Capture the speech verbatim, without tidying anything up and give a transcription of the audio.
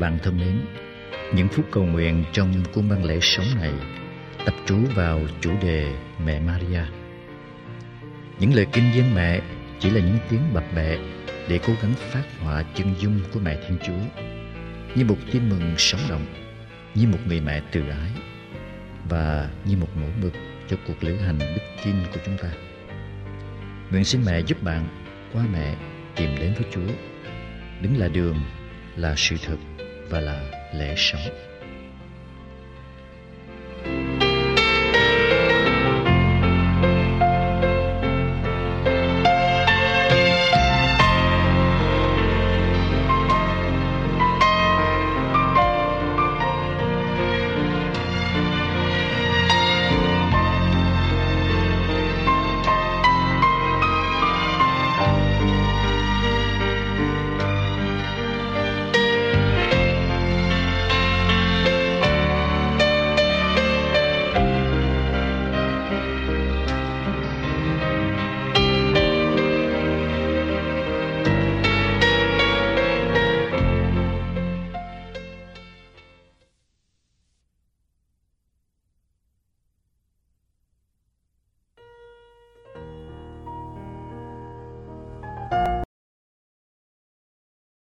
bạn thân mến, những phút cầu nguyện trong cung văn lễ sống này tập trú vào chủ đề Mẹ Maria. Những lời kinh dân mẹ chỉ là những tiếng bập bẹ để cố gắng phát họa chân dung của mẹ Thiên Chúa như một tin mừng sống động, như một người mẹ từ ái và như một mẫu mực cho cuộc lữ hành đức tin của chúng ta. Nguyện xin mẹ giúp bạn qua mẹ tìm đến với Chúa, đứng là đường, là sự thật và là lẽ sống.